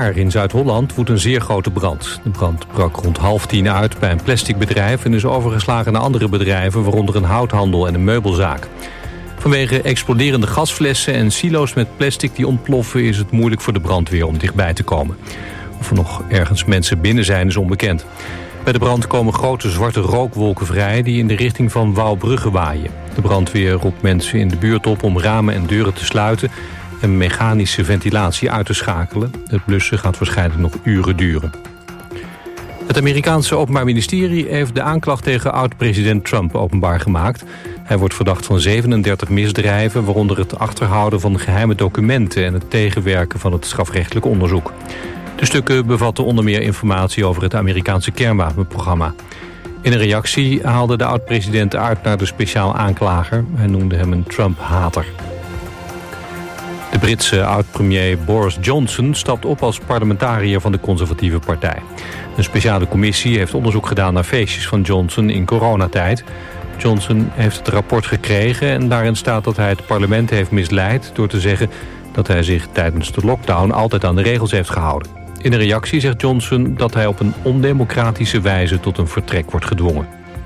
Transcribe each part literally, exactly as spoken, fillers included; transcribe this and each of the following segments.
Baar in Zuid-Holland woedt een zeer grote brand. De brand brak rond half tien uit bij een plasticbedrijf en is overgeslagen naar andere bedrijven, waaronder een houthandel en een meubelzaak. Vanwege exploderende gasflessen en silo's met plastic die ontploffen is het moeilijk voor de brandweer om dichtbij te komen. Of er nog ergens mensen binnen zijn is onbekend. Bij de brand komen grote zwarte rookwolken vrij die in de richting van Wouwbrugge waaien. De brandweer roept mensen in de buurt op om ramen en deuren te sluiten en mechanische ventilatie uit te schakelen. Het blussen gaat waarschijnlijk nog uren duren. Het Amerikaanse Openbaar Ministerie heeft de aanklacht tegen oud-president Trump openbaar gemaakt. Hij wordt verdacht van zevenendertig misdrijven, waaronder het achterhouden van geheime documenten en het tegenwerken van het strafrechtelijk onderzoek. De stukken bevatten onder meer informatie over het Amerikaanse kernwapenprogramma. In een reactie haalde de oud-president uit naar de speciaal aanklager. Hij noemde hem een Trump-hater. De Britse oud-premier Boris Johnson stapt op als parlementariër van de conservatieve partij. Een speciale commissie heeft onderzoek gedaan naar feestjes van Johnson in coronatijd. Johnson heeft het rapport gekregen en daarin staat dat hij het parlement heeft misleid door te zeggen dat hij zich tijdens de lockdown altijd aan de regels heeft gehouden. In een reactie zegt Johnson dat hij op een ondemocratische wijze tot een vertrek wordt gedwongen.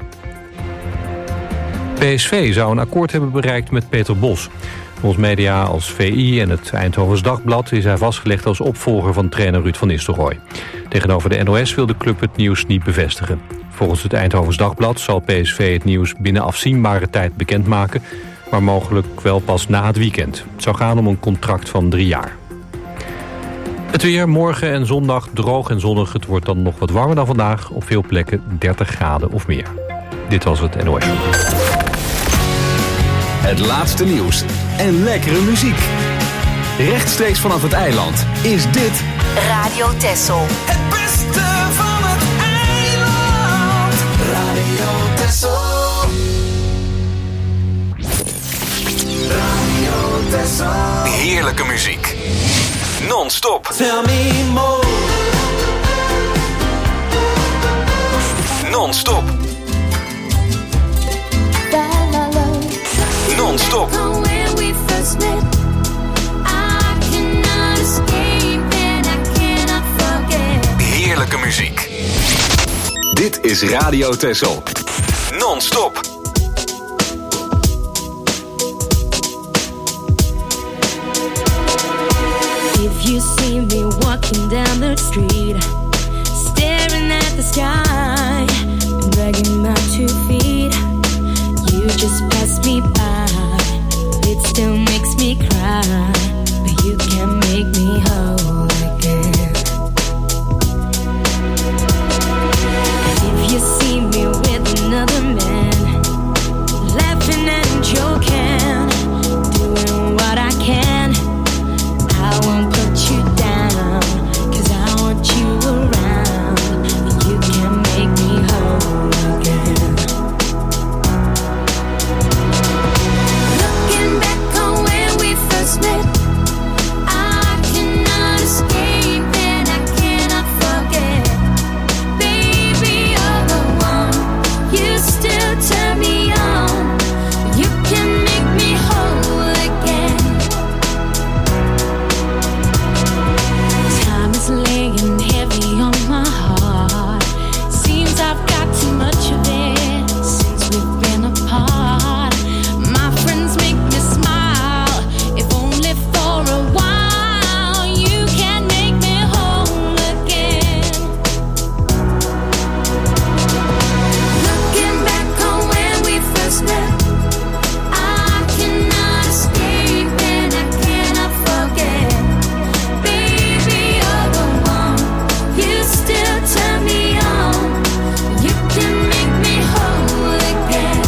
P S V zou een akkoord hebben bereikt met Peter Bos. Volgens media als V I en het Eindhovens Dagblad is hij vastgelegd als opvolger van trainer Ruud van Nistelrooy. Tegenover de N O S wil de club het nieuws niet bevestigen. Volgens het Eindhovens Dagblad zal P S V het nieuws binnen afzienbare tijd bekendmaken, maar mogelijk wel pas na het weekend. Het zou gaan om een contract van drie jaar. Het weer, morgen en zondag droog en zonnig. Het wordt dan nog wat warmer dan vandaag. Op veel plekken dertig graden of meer. Dit was het N O S. Het laatste nieuws en lekkere muziek. Rechtstreeks vanaf het eiland is dit Radio Texel. Het beste van het eiland. Radio Texel. Radio Texel. heerlijke muziek. Non-stop. Tell me more. Non-stop. Non-stop. Heerlijke muziek. Dit is Radio Texel. Non-stop. If you see me walking down the street, staring at the sky, dragging my two feet, you just pass me by. It still makes me cry, but you can make me whole again. And if you see me with another man, laughing and joking, doing what I can, I won't put you down, 'cause I want you around, and you can make me whole again. Looking back on when we first met, I cannot escape and I cannot forget. Baby, you're the one, you still turn me on, you can make me whole again. Time is laying heavy on my heart. Seems I've got too much of it since we've been apart. My friends make me smile, if only for a while. You can make me whole again. Looking back on when we first met, I cannot escape and I cannot forget. Baby, you're the one, you still turn me on, you can make me whole again.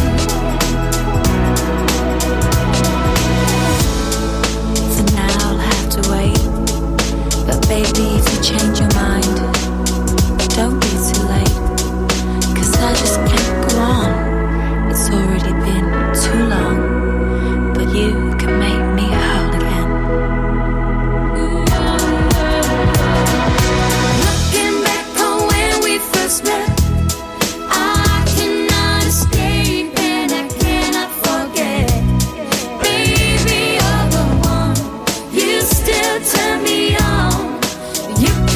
For now I'll have to wait, but baby, if you change your mind, don't be too late, 'cause I just can't go on. It's already been too long, but you can make me whole again. Looking back on when we first met, I cannot escape and I cannot forget. Baby, you're the one, you still turn me on, you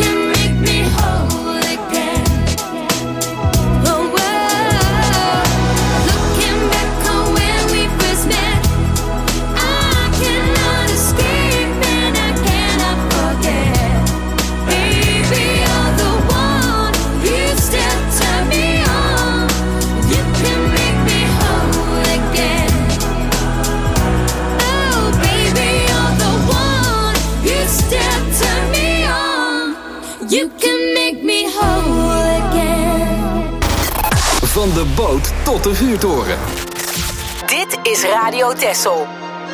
You can make me whole again. Van de boot tot de vuurtoren. Dit is Radio Texel.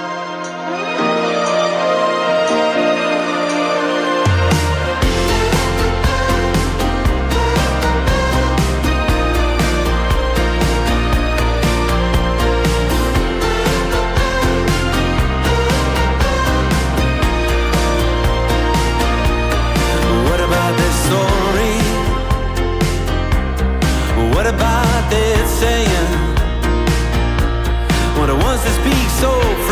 What about that saying? What it wants to speak so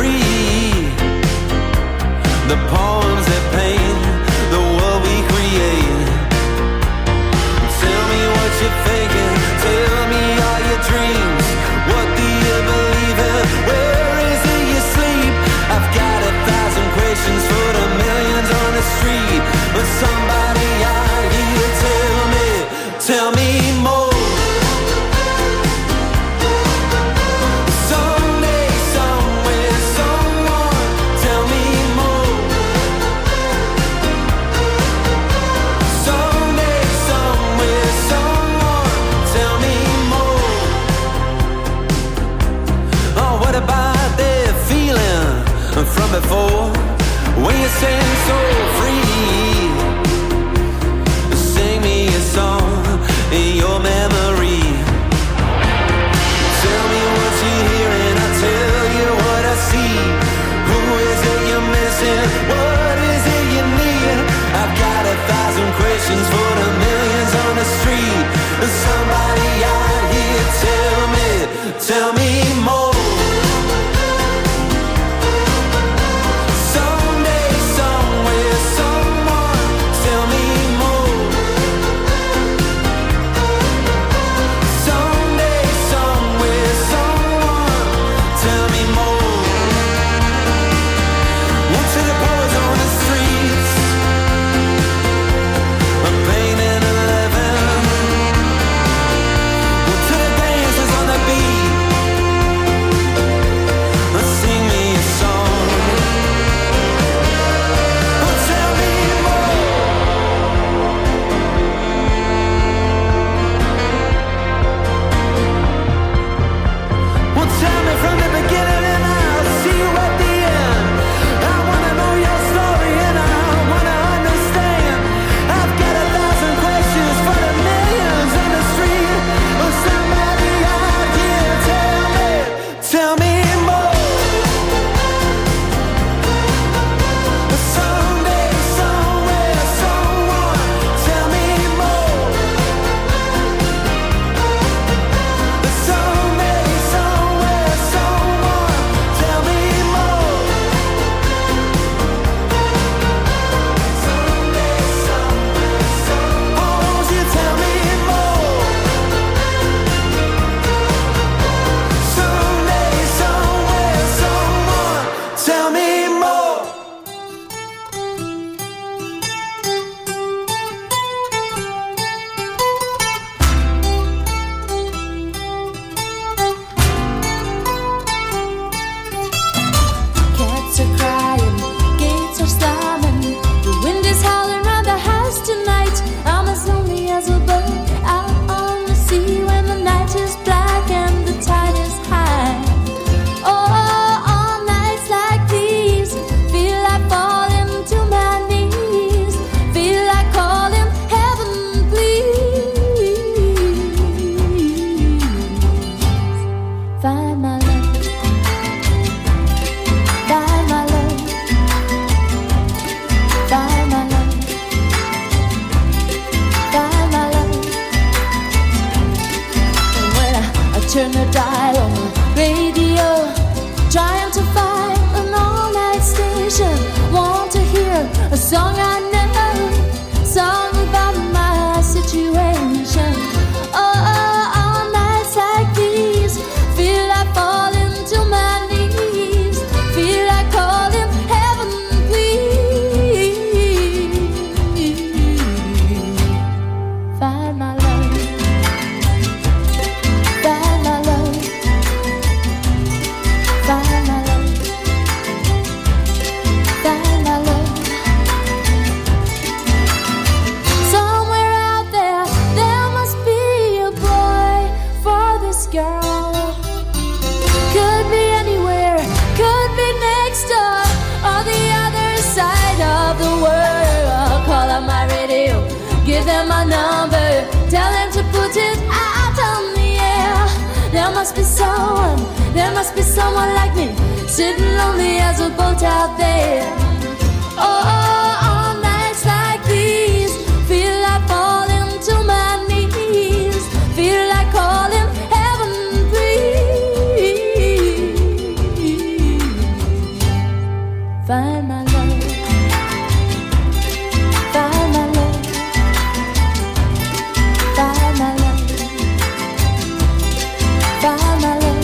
Give them my number, tell them to put it out on the air. There must be someone, there must be someone like me, sitting lonely as a boat out there. Oh, on nights like these, feel like falling to my knees, feel like calling heaven, please. Find my love, find my love, find my love, find my love.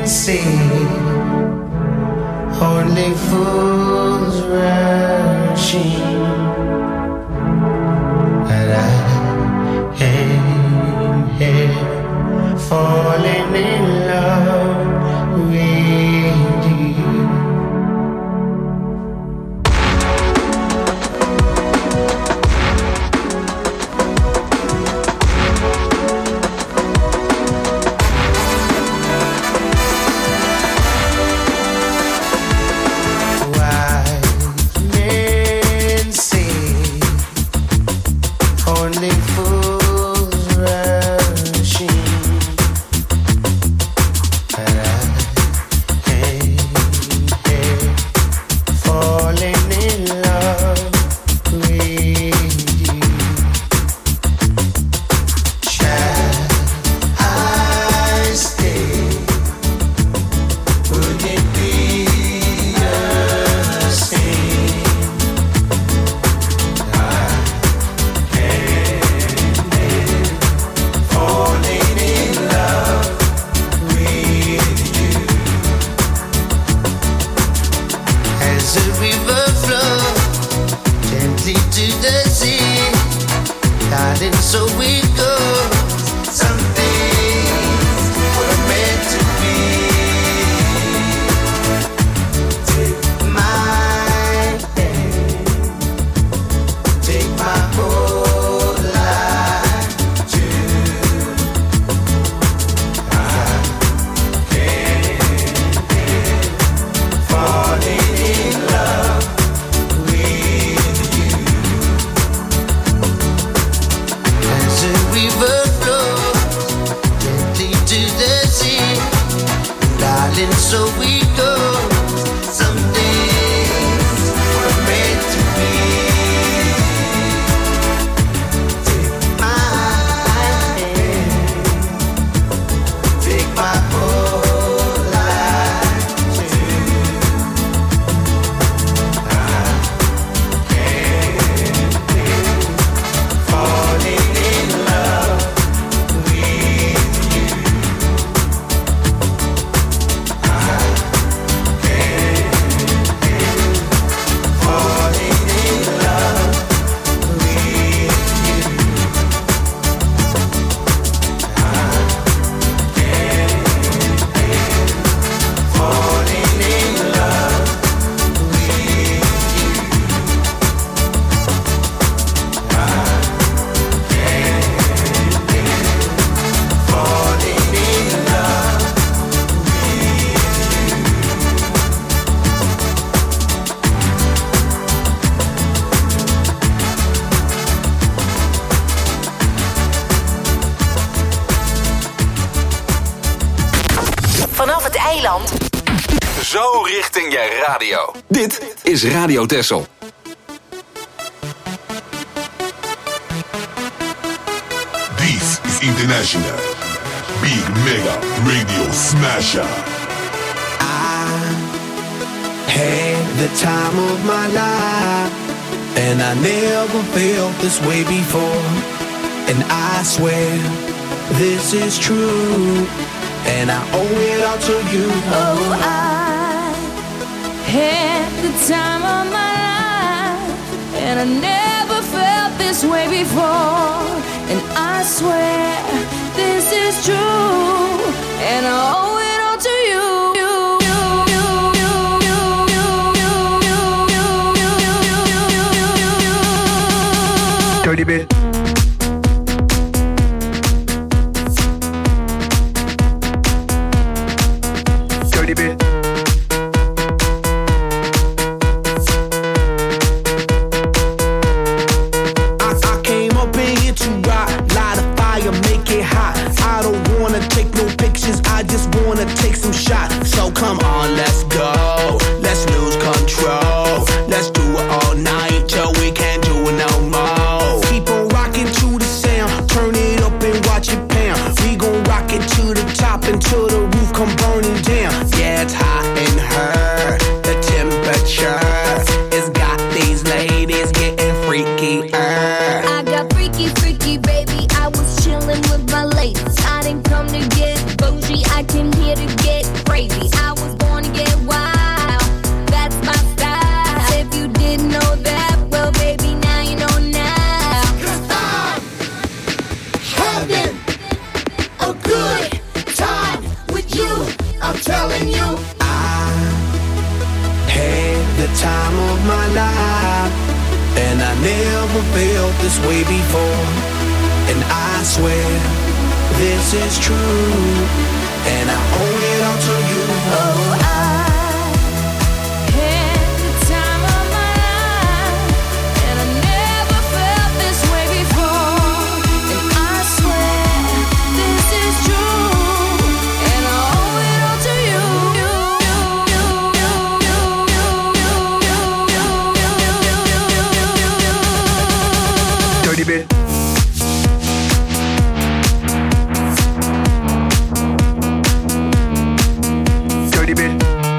see. Only fools rushing, but I am here falling in love with you. Zo richting je radio. Dit is Radio Texel. This is International Big Mega Radio Smasher. I had the time of my life, and I never felt this way before. And I swear this is true, and I owe it all to you. Oh, I had the time of my life, and I never felt this way before. And I swear this is true, and I owe it all to you. Dirty bit. Dirty bit. I, I came up in here to rock, light a fire, make it hot. I don't wanna take no pictures, I just wanna take some shots. So come on, let's go, let's lose control. Let's do it all night till we can't do it no more. Keep on rocking to the sound, turn it up and watch it pound. We gon' rock it to the top until the roof come burning down. Yeah, it's hot in her, the temperature has got these ladies getting freaky. I got freaky, freaky, baby. I was chillin' with my ladies. I didn't come to get bougie, I came here to get crazy. I was born to get wild. That's my style. If you didn't know that, well, baby, now you know now. 'Cause I'm having a good time with you. I'm telling you, I had the time of my life, and I never felt this way before. And I swear this is true, and I owe it all to you. oh, I had the time of my life, and I never felt this way before. And I swear this is true, and I owe it all to you. Dirty bit. Dirty bit.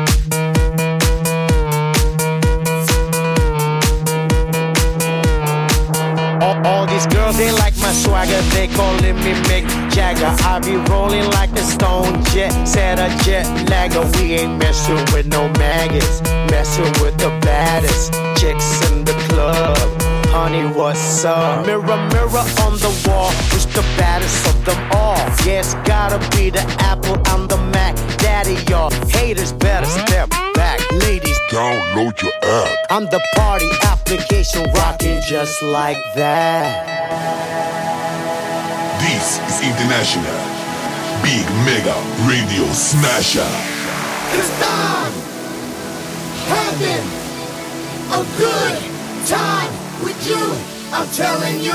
All, all these girls, they like my swagger. They calling me Mick Jagger. I be rolling like a stone jet. Said a jet lagger. We ain't messing with no maggots. Messing with the baddest chicks in the club. Honey, what's up? Mirror, mirror on the wall. Who's the baddest of them all? Yeah, it's gotta be the Apple and the Mac. Daddy, y'all haters better step back. Ladies, Download your app. I'm the party application rocking just like that. This is International Big Mega Radio Smasher. 'cause I'm having a good time with you. I'm telling you,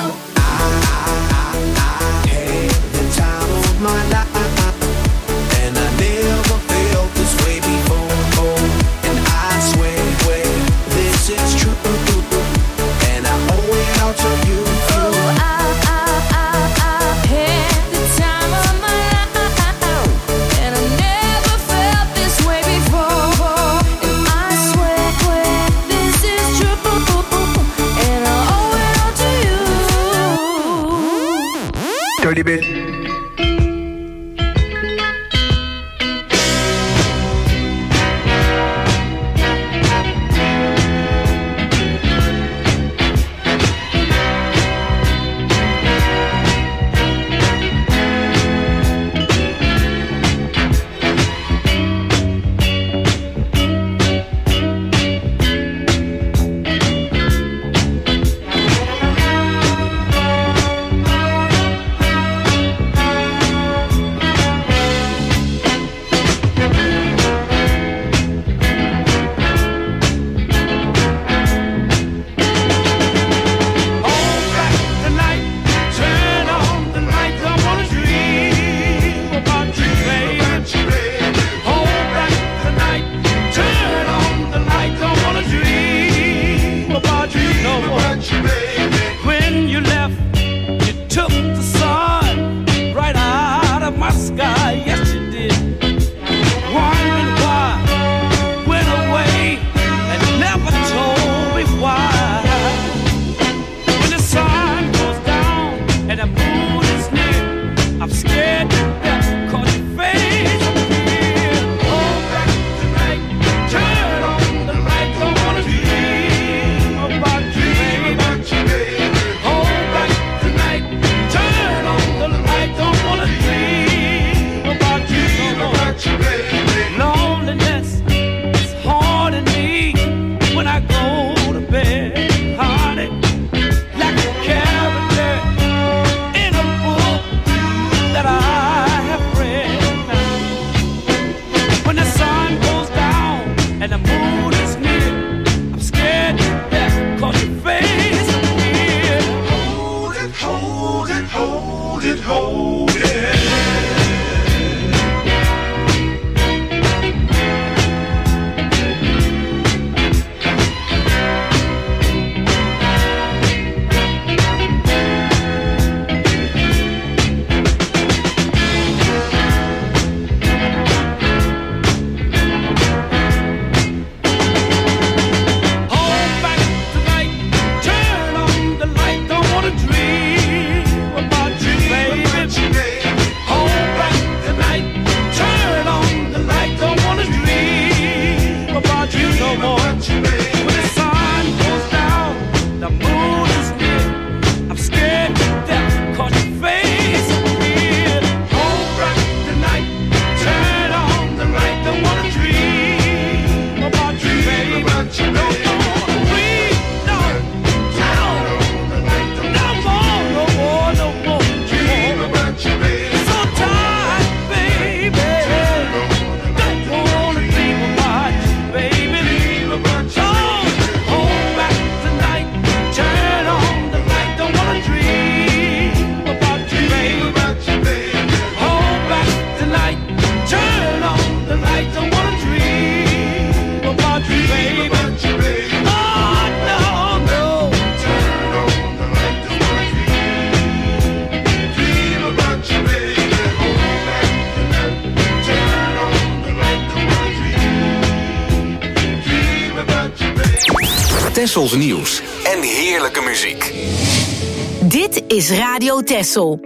Had the time of my life, and I never felt this way before. And I swear, swear this is true, and I owe it all to you. Oh, I, I, I, I had the time of my life, and I never felt this way before. And I swear, swear this is true, and I owe it all to you. Dirty bit. light, don't wanna dream about you, baby. Oh, no, no. Turn on the light, don't wanna dream. Dream about you, baby. All night tonight. Turn on the light, don't wanna dream. Dream about you, baby. Tessels nieuws en heerlijke muziek. Dit is Radio Tessel.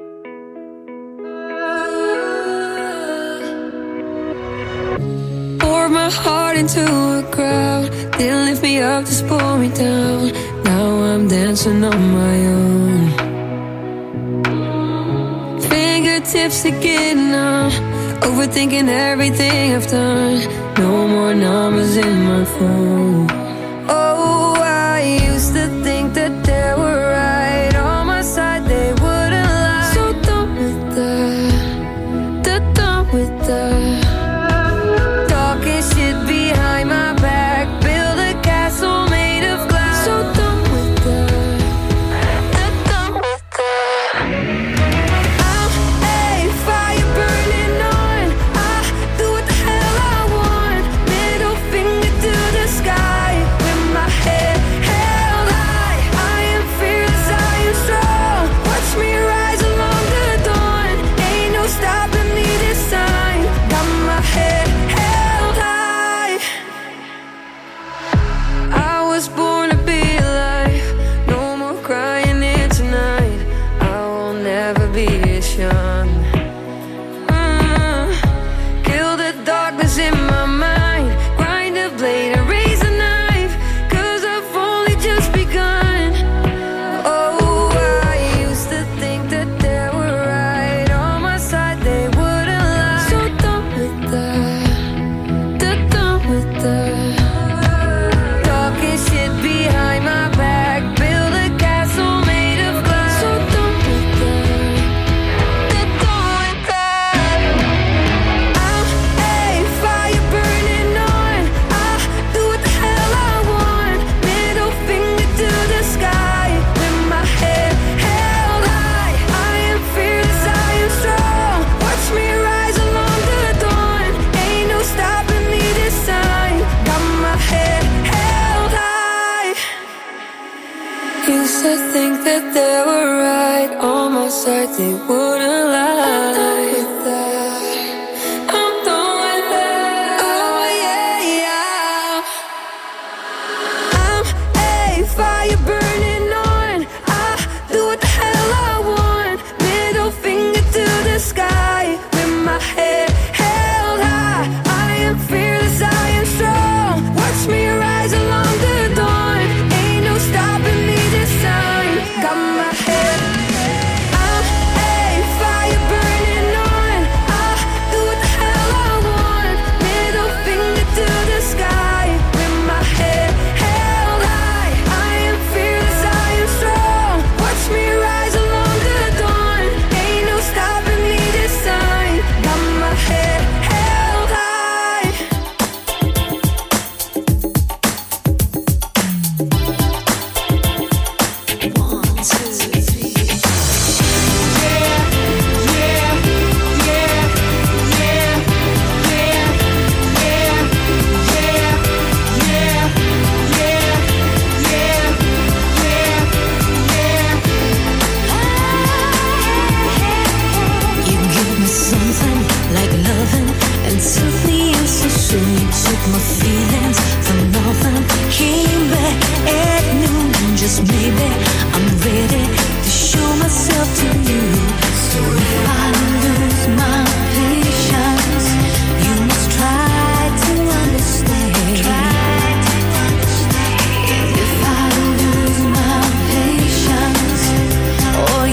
Pour my heart into a crowd. Didn't lift me up, just pull me down. Now I'm dancing on my own. Fingertips are getting numb. Overthinking everything I've done. No more numbers in my phone. Oh, I used to think that they were right on my side, they wouldn't lie. So done with that, they're done with that. Talking shit behind my back, build a castle made of glass. So done with that, they're done with that. I'm a fire burning on, I do what the hell I want. Middle finger to the sky, with my head held high. I am fearless, I am strong. Watch me rise along the dawn. Ain't no stopping me this time. Got my head held high. I was born to be alive. No more crying here tonight. I will never be as young. Mm. Kill the darkness in my mind. Grind a blade and raise a knife. Cause I've only just begun. Oh, I used to think that they were right on my side, they wouldn't lie. So done with that, they're done with that. Talking shit behind my back, build a castle made of glass. So done with that, they're done with that. I'm a fire burning on, I do what the hell I want. Middle finger to the sky, with my head held high. I am fearless, I am strong. Watch me rise along the dawn. Ain't no stopping me this time. Got my head held high. Used to think that they were right on my side, they wouldn't lie. I'm done with that. Oh yeah, yeah. I'm a fire burning on, I do what the hell I want. Middle finger to the sky, with my head held high. I am fearless, I am strong. Watch me rise along the dawn. Ain't no stopping me this time. Got my head. I'm a fire burning on, I do what the hell I want. Middle finger to the sky, with my head held high. I am fearless, I am strong. Watch me rise along the dawn. Ain't no stopping me this time. Got my head held high. One, two, three. You give me something like loving and took me in so soon. You took my feelings for nothing, came back at noon. Just maybe I'm ready to show myself to you. So if I lose my patience, you must try to understand. And if I lose my patience, oh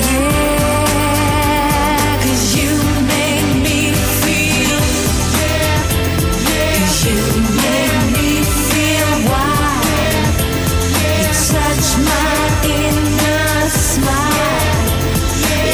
yeah, 'cause you make me feel, 'cause you make me feel wild. You touch my inner smile.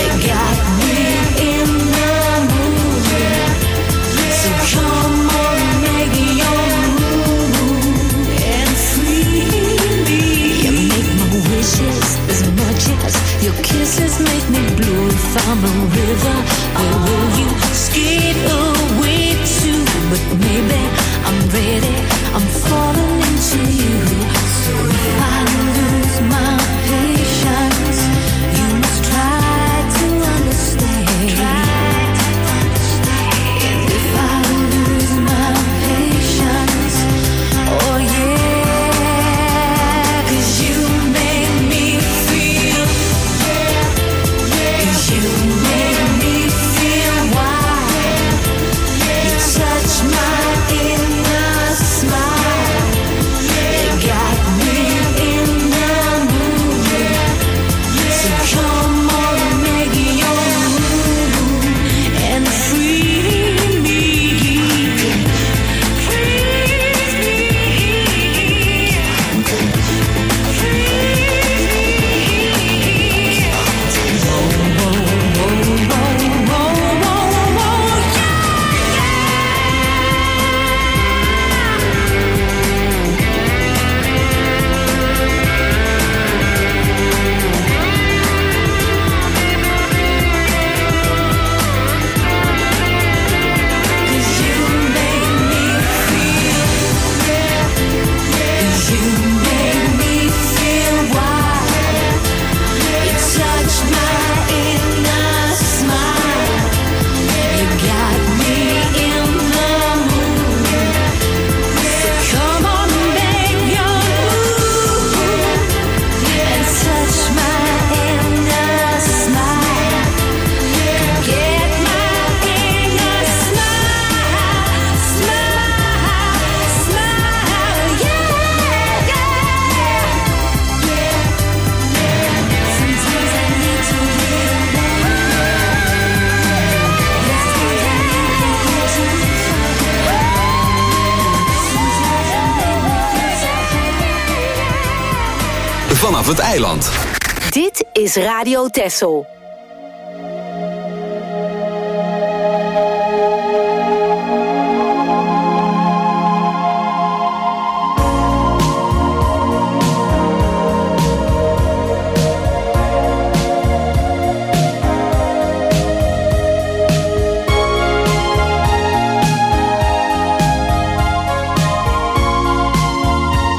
vanaf het eiland. Dit is Radio Texel.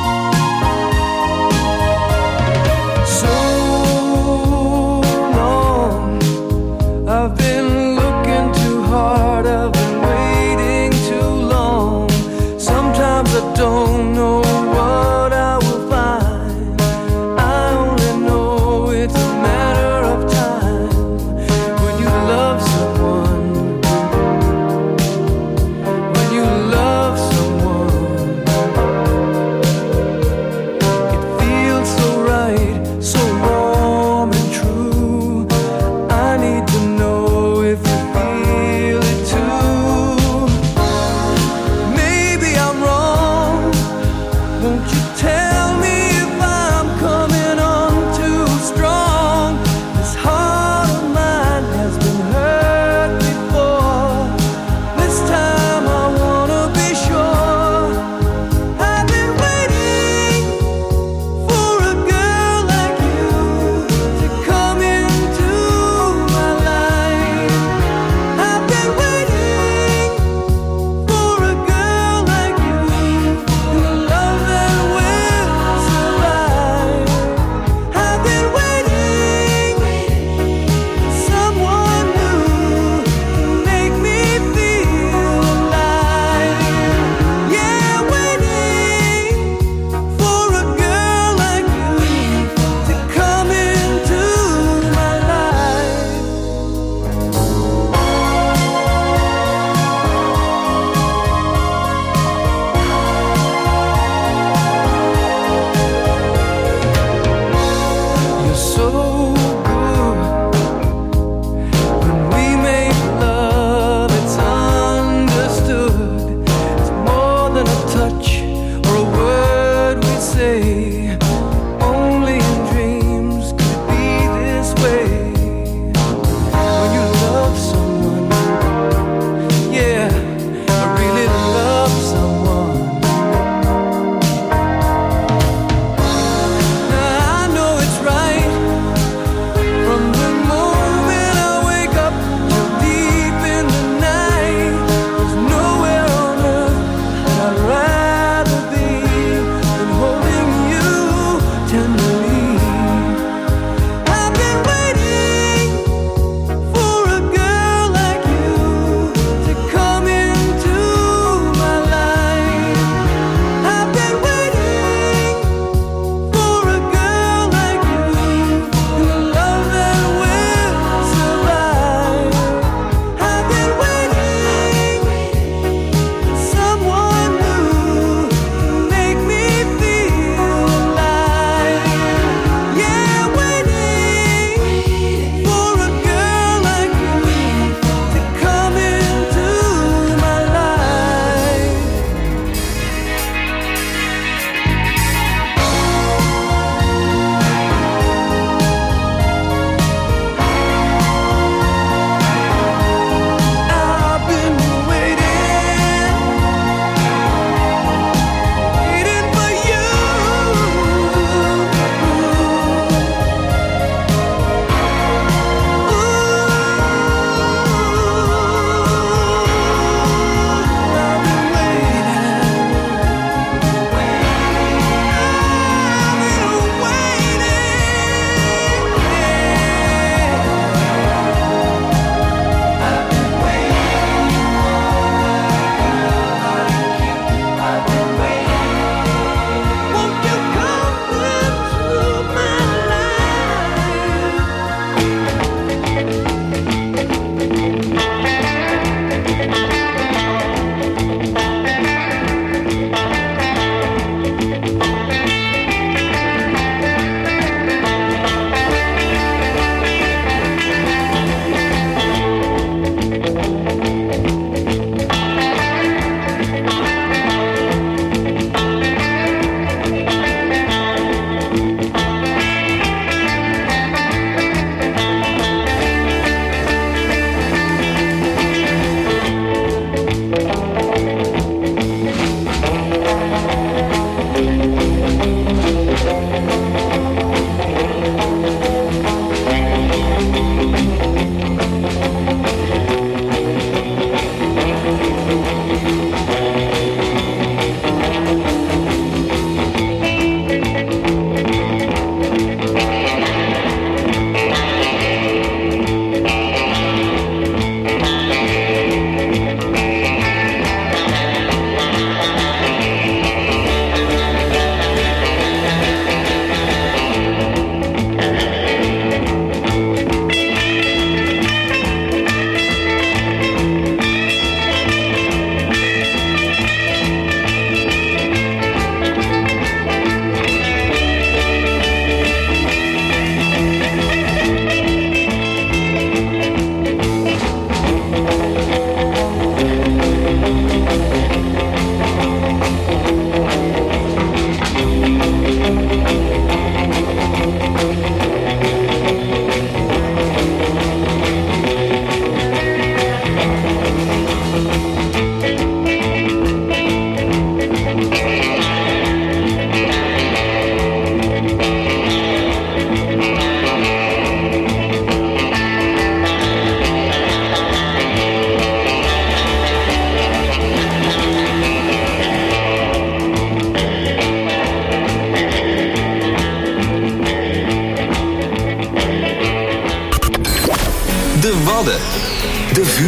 So long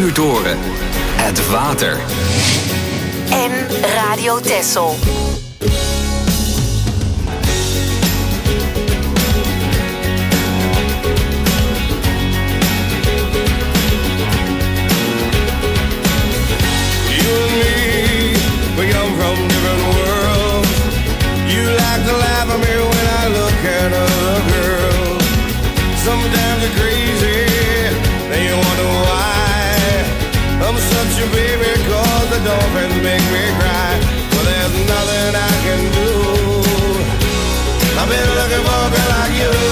vuurtoren, het water. En Radio Texel. Sometimes you're crazy, then you wonder why I'm such a baby, cause the dolphins make me cry. Well, there's nothing I can do. I've been looking for a girl like you.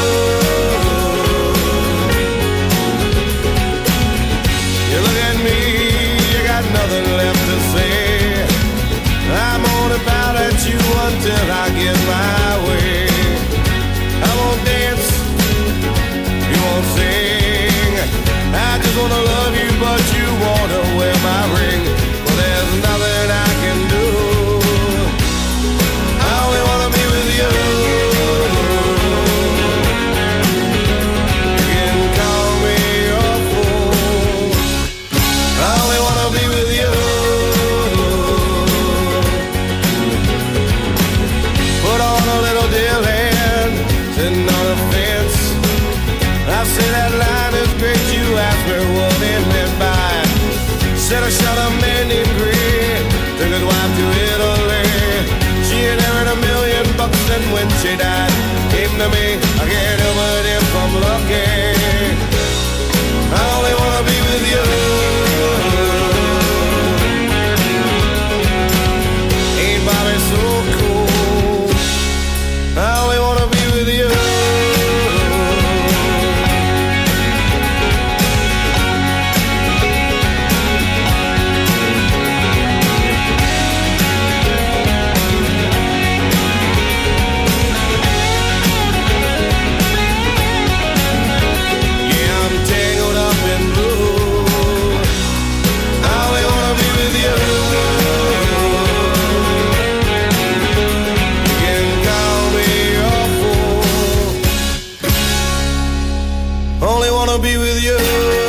You look at me, you got nothing left to say. I'm only bound at you until I get my way. I won't dance, won't sing. I just wanna love you, but you wanna wear my ring. Well, there's nothing I can do. I only wanna be with you. You can call me a fool. I only wanna be with you. Put on a little deal hand, sitting on a fence. I say that line is great, you ask me what it meant by. Said I shot a man named Green, took his wife to Italy. She inherited a million bucks and when she died, came to me, I can't help it if I'm lucky. I only wanna be with you. Ain't Bobby so cool? I only wanna be with you. Be with you.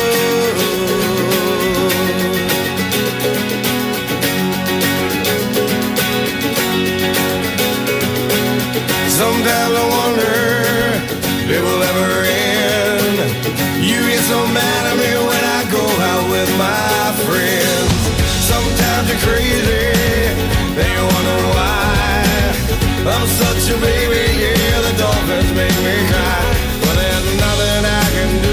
Sometimes I wonder if it will ever end. You get so mad at me when I go out with my friends. Sometimes you're crazy, then you wonder why I'm such a baby, yeah, the dolphins make me cry. But there's nothing I can do.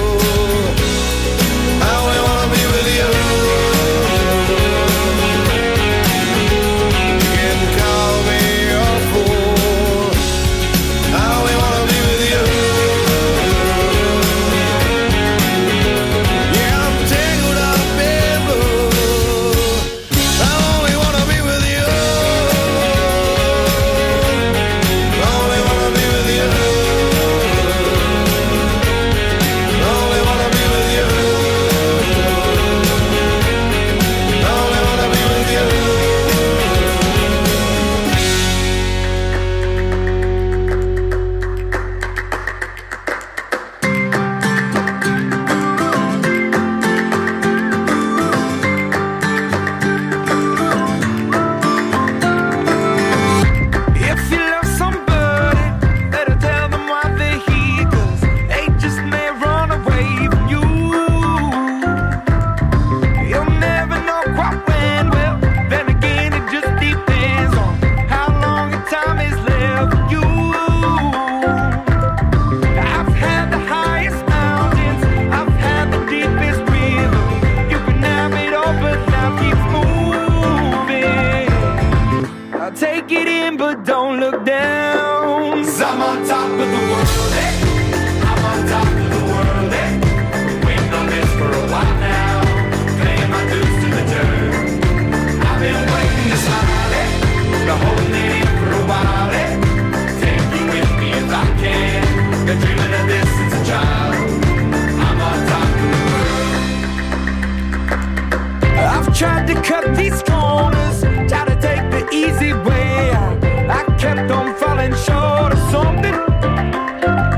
Tried to cut these corners, tried to take the easy way out. I kept on falling short of something.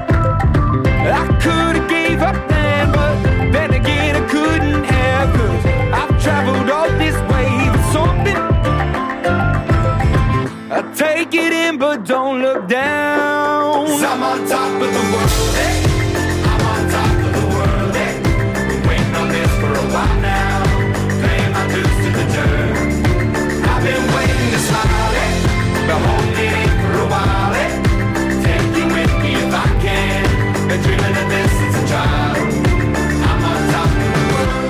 climb, but don't look down. 'Cause I'm on top of the world, hey. I'm on top of the world, hey. Been waiting on this for a while now. Paying my dues to the dirt. I've been waiting to smile, hey. Been holding it for a while, hey. Take you with me if I can. Been dreaming of this since a child. I'm on top of the world.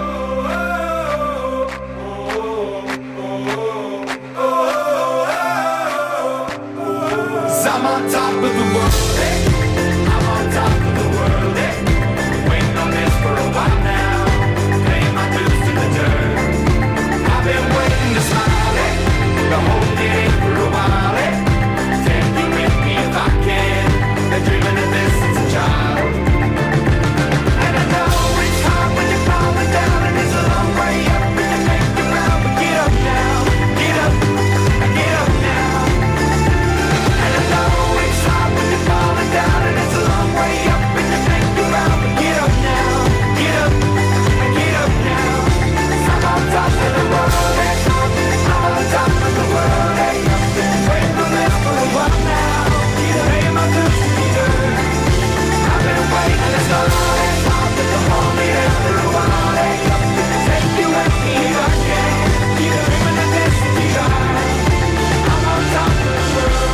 I'm on top of the world, hey. I'm on top of the world, hey. Waiting on this for a while now. Paying my dues to the dirt. I've been waiting to smile, hey. Been holding it for a while, hey. Take you with me if I can. Been dreaming of this since a child. And I know it's hard when you're falling down, and it's a long way up, and you make it round. But get up now, get up, get up now. And I know it's hard when you're falling down, and it's a long way up, and you make it round. But get up now, get up, get up now. I'm on top of the world, hey. I'm on top of the world, hey. Waiting for this for a while now. Paying my dues to the dirt. I've been waiting this long, it's hard to hold me there for a while, hey. Take you with me if I can. Keep dreaming of this to be high. I'm on top of the world.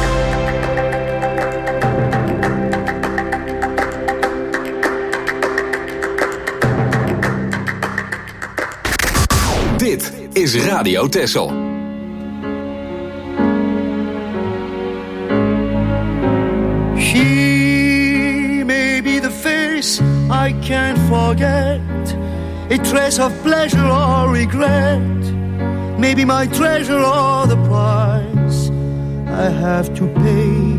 Dit is Radio Texel. She may be the face I can't forget, a trace of pleasure or regret, maybe my treasure or the price I have to pay.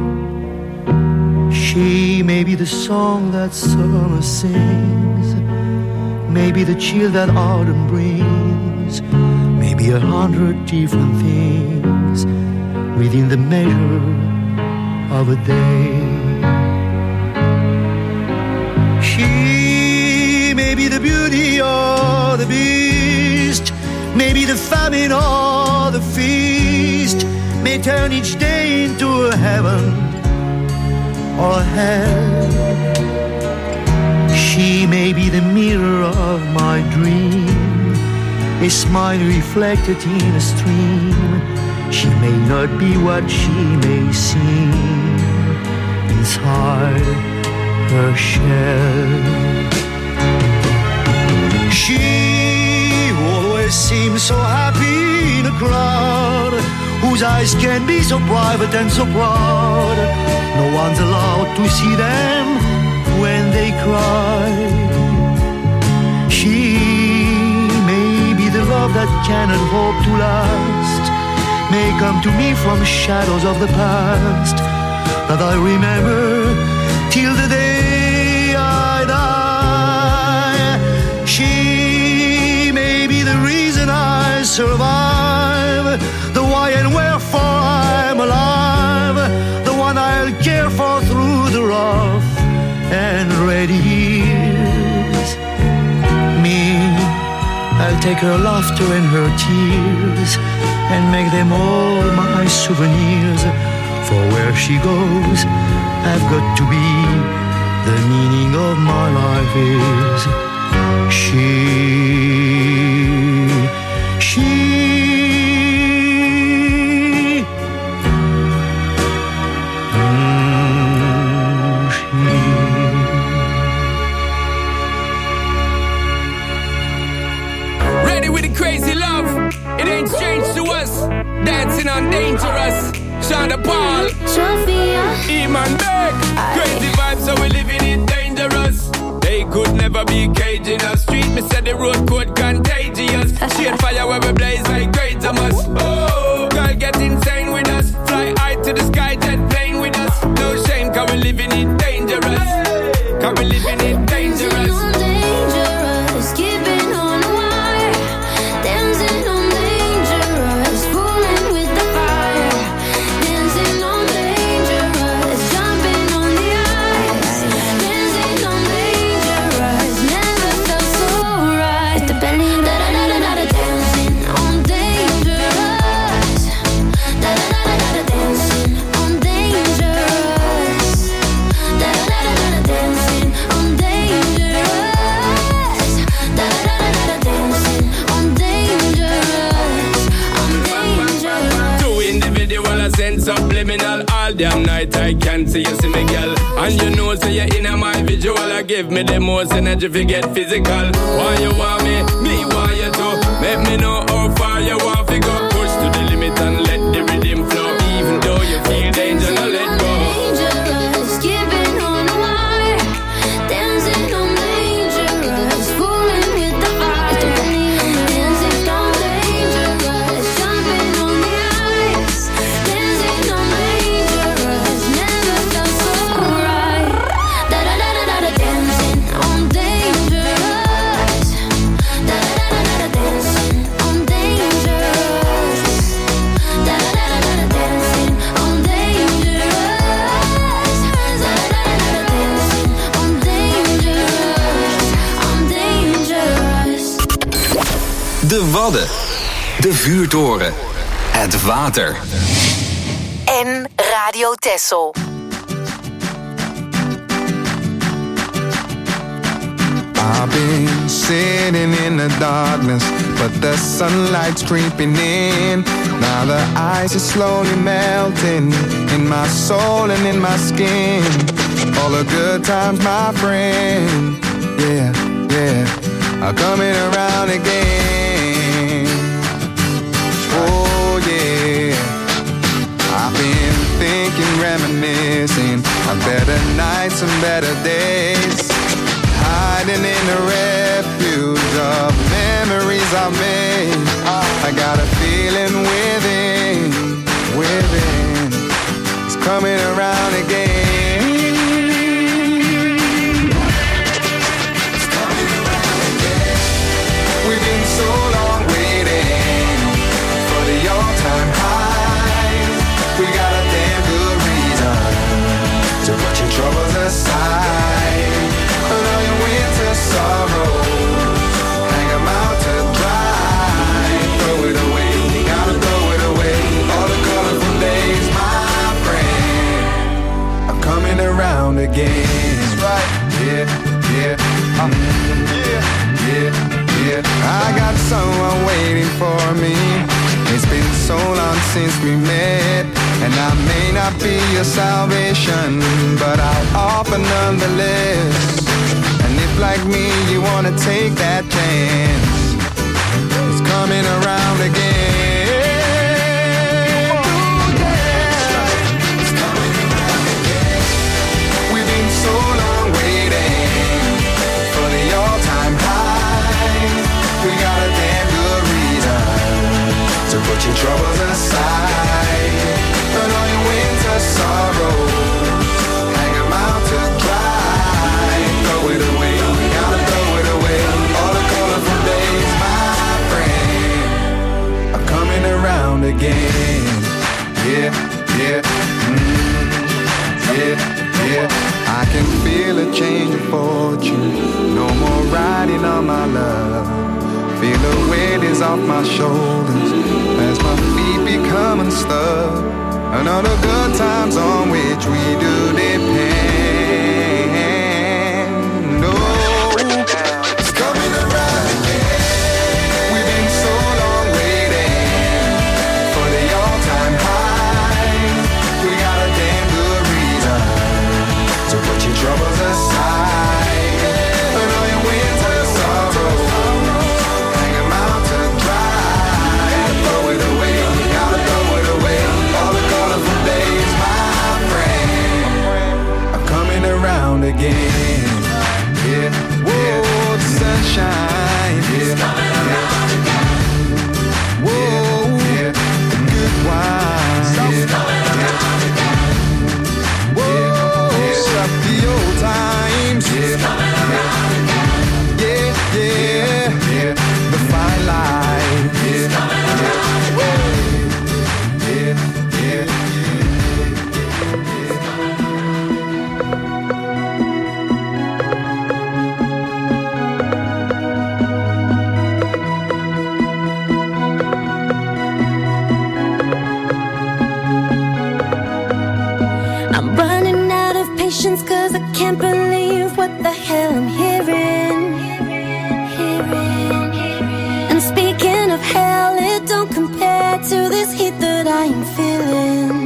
She may be the song that summer sings, maybe the chill that autumn brings, maybe a hundred different things within the measure of a day. She may be the beauty or the beast, maybe the famine or the feast, may turn each day into a heaven or a hell. She may be the mirror of my dream, a smile reflected in a stream. She may not be what she may seem inside her shell. She always seems so happy in a crowd, whose eyes can be so private and so proud. No one's allowed to see them when they cry. She may be the love that cannot hope to last, may come to me from shadows of the past that I remember till the day I die. She may be the reason I survive, the why and wherefore I'm alive, the one I'll care for through the rough and ready years. Me, I'll take her laughter and her tears and make them all my souvenirs. For where she goes, I've got to be. The meaning of my life is she, she. Mm, she. Ready with the crazy love, it ain't strange to us. Dancing on Dangerous, Shonda Paul, Sophia, Iman Beck. Crazy vibes, so we living it dangerous. They could never be caging us. Street, me said the road code contagious. Shade fire where we blaze like great Thomas. Oh, girl get insane with us. Fly high to the sky, jet plane with us. No shame, cause we living it dangerous. Cause we living it dangerous. dangerous, keeping on the wire, dancing on dangerous, fooling with the fire, dancing on dangerous, jumping on the ice, dancing on dangerous, never felt so right. With the belly da da da da da, dancing on dangerous. a sense subliminal. All damn night I can't see you see me, girl. And you know, say you're in my visual. I give me the most energy if you get physical. Why you want me? Me want you to. Make me know how far you want to go. Push to the limit and let the rhythm flow. Even though you feel danger, now let go. Dangerous, keeping on the wire, dancing on dangerous, fooling with the fire. Dancing on dangerous, jumping on the ice, dancing on dangerous, never felt so right. Da da da da da da, dancing on dangerous. Da da da da da, dancing on dangerous. Da da da da da, dancing on dangerous. Da da da da da, dancing on dangerous. On dangerous. De Wadden. De vuurtoren. Het water. En Radio Texel. I've been sitting in the darkness, but the sunlight's creeping in. Now the ice is slowly melting in my soul and in my skin. All the good times, my friend, yeah, yeah, are coming around again. Oh yeah, I've been thinking, reminiscing of better nights and better days. Hiding in the refuge of memories I've made. I got a feeling within, within, it's coming around again. It's coming around again. We've been so long waiting for the all-time high. We got a damn good reason to put your troubles aside. All your winter sorrows, hang 'em out to dry. Throw it away, you gotta throw it away. All the colorful days, my friend, are coming around again. That's right, yeah, yeah, uh, yeah, yeah, yeah. I got someone waiting for me. It's been so long since we met, and I may not be your salvation, but I'll offer nonetheless. And if like me you wanna take that chance, it's coming around again. Ooh, yeah. It's coming around again. We've been so long waiting for the all-time high. We got a damn good reason to put your troubles aside. Burn all your winter sorrows, hang 'em out to dry. Throw it away, you gotta throw it away. All the colorful days, my friend, are coming around again. Yeah, yeah, mm, yeah, yeah. I can feel a change of fortune. No more riding on my love. Feel the weight is off my shoulders as my feet become unstuck. And all the good times on which we do depend. Oh, it's coming around again. We've been so long waiting for the all-time high. We got a damn good reason to put your troubles aside. And all your winter sorrows, hang 'em out to dry. Throw it away, you gotta throw it away. All the colorful days, my friend, are coming around again. Yeah, yeah. Whoa, the sunshine, yeah, it's coming around again. Whoa, yeah, the good wine, yeah, coming around again. Whoa, yeah, up the old times, yeah, coming around again. Yeah, yeah, yeah, the fine line, yeah, coming around again. Yeah, yeah, yeah. I'm running out of patience 'cause I can't believe what the hell I'm hearing. And speaking of hell, it don't compare to this heat that I am feeling.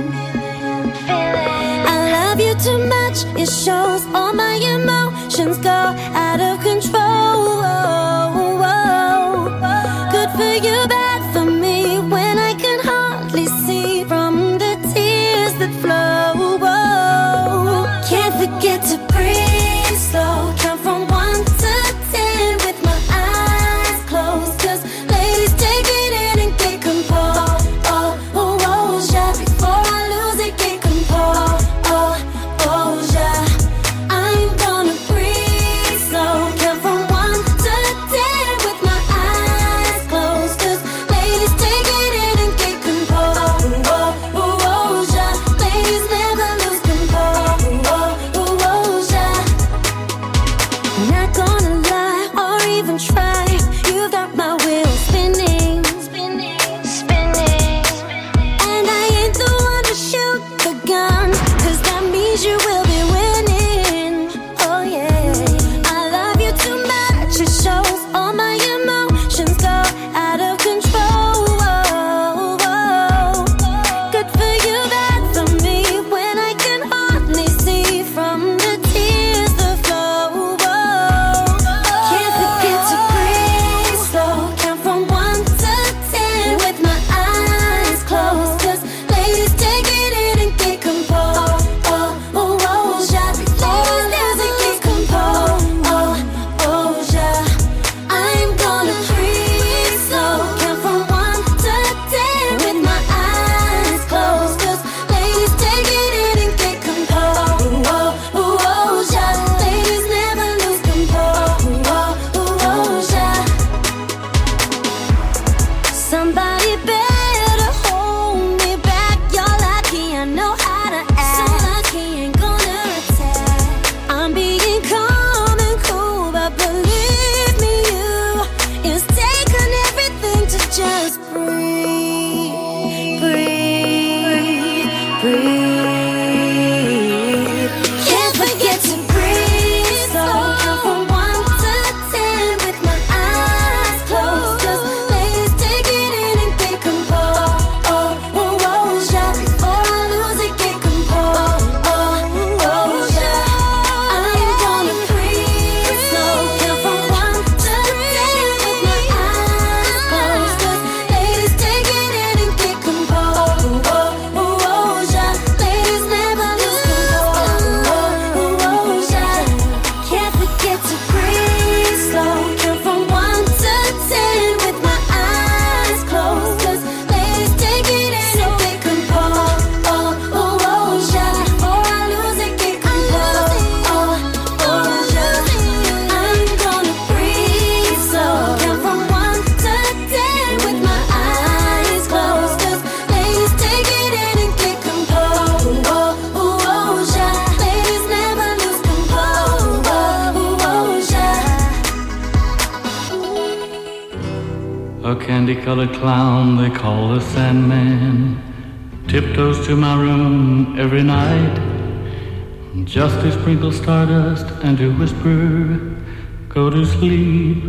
A candy-colored clown they call the Sandman tiptoes to my room every night, just to sprinkle stardust and to whisper, go to sleep,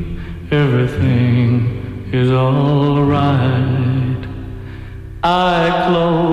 everything is all right. I close